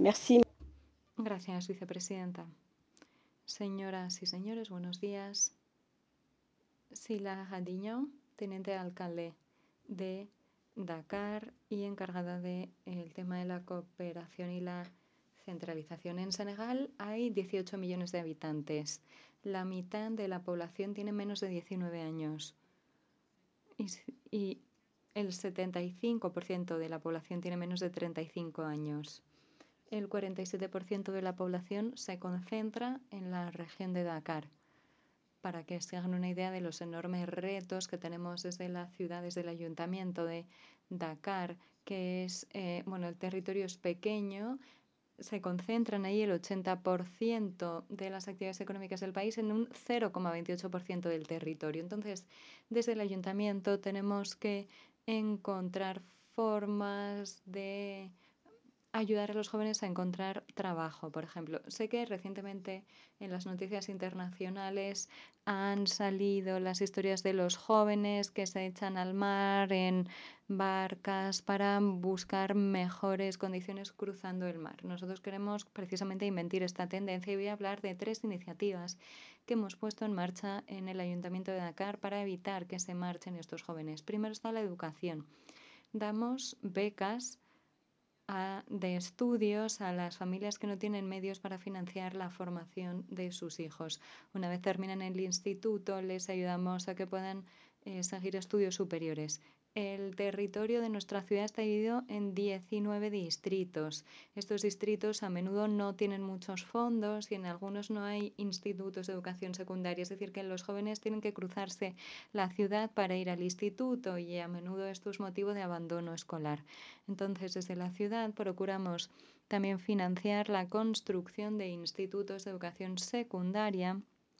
Merci. Gracias, vicepresidenta. Señoras y señores, buenos días. Sila Jadiño, teniente alcalde de Dakar y encargada del tema de la cooperación y la centralización. En Senegal hay 18 millones de habitantes. La mitad de la población tiene menos de 19 años. Y el 75% de la población tiene menos de 35 años. El 47% de la población se concentra en la región de Dakar. Para que se hagan una idea de los enormes retos que tenemos desde la ciudad, desde el ayuntamiento de Dakar, que es, el territorio es pequeño, se concentran ahí el 80% de las actividades económicas del país en un 0,28% del territorio. Entonces, desde el ayuntamiento tenemos que encontrar formas de ayudar a los jóvenes a encontrar trabajo, por ejemplo. Sé que recientemente en las noticias internacionales han salido las historias de los jóvenes que se echan al mar en barcas para buscar mejores condiciones cruzando el mar. Nosotros queremos precisamente invertir esta tendencia y voy a hablar de 3 iniciativas que hemos puesto en marcha en el Ayuntamiento de Dakar para evitar que se marchen estos jóvenes. Primero está la educación. Damos becas de estudios a las familias que no tienen medios para financiar la formación de sus hijos. Una vez terminan el instituto, les ayudamos a que puedan seguir estudios superiores. El territorio de nuestra ciudad está dividido en 19 distritos. Estos distritos a menudo no tienen muchos fondos y en algunos no hay institutos de educación secundaria. Es decir, que los jóvenes tienen que cruzarse la ciudad para ir al instituto y a menudo esto es motivo de abandono escolar. Entonces, desde la ciudad procuramos también financiar la construcción de institutos de educación secundaria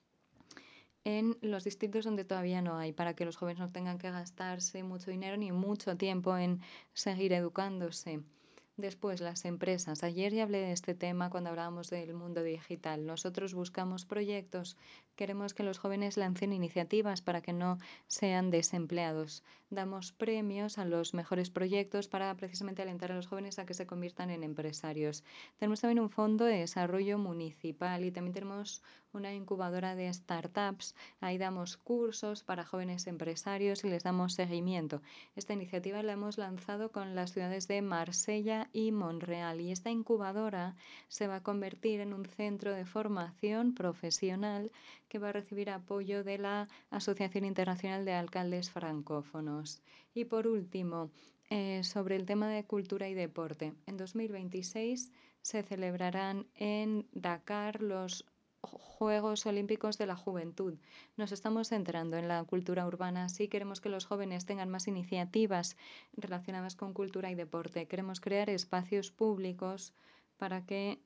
en los distritos donde todavía no hay, para que los jóvenes no tengan que gastarse mucho dinero ni mucho tiempo en seguir educándose. Después, las empresas. Ayer ya hablé de este tema cuando hablábamos del mundo digital. Nosotros buscamos proyectos, queremos que los jóvenes lancen iniciativas para que no sean desempleados. Damos premios a los mejores proyectos para precisamente alentar a los jóvenes a que se conviertan en empresarios. Tenemos también un fondo de desarrollo municipal y también tenemos una incubadora de startups. Ahí damos cursos para jóvenes empresarios y les damos seguimiento. Esta iniciativa la hemos lanzado con las ciudades de Marsella y Montreal y esta incubadora se va a convertir en un centro de formación profesional que va a recibir apoyo de la Asociación Internacional de Alcaldes Francófonos. Y por último, sobre el tema de cultura y deporte. En 2026 se celebrarán en Dakar los Juegos Olímpicos de la Juventud. Nos estamos centrando en la cultura urbana. Sí queremos que los jóvenes tengan más iniciativas relacionadas con cultura y deporte. Queremos crear espacios públicos para que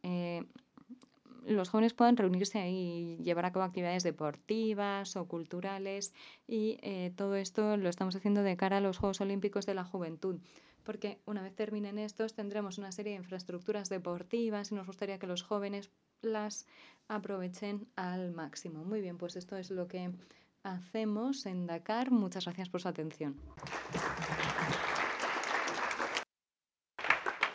los jóvenes puedan reunirse ahí y llevar a cabo actividades deportivas o culturales y todo esto lo estamos haciendo de cara a los Juegos Olímpicos de la Juventud. Porque una vez terminen estos tendremos una serie de infraestructuras deportivas y nos gustaría que los jóvenes las aprovechen al máximo. Muy bien, pues esto es lo que hacemos en Dakar. Muchas gracias por su atención.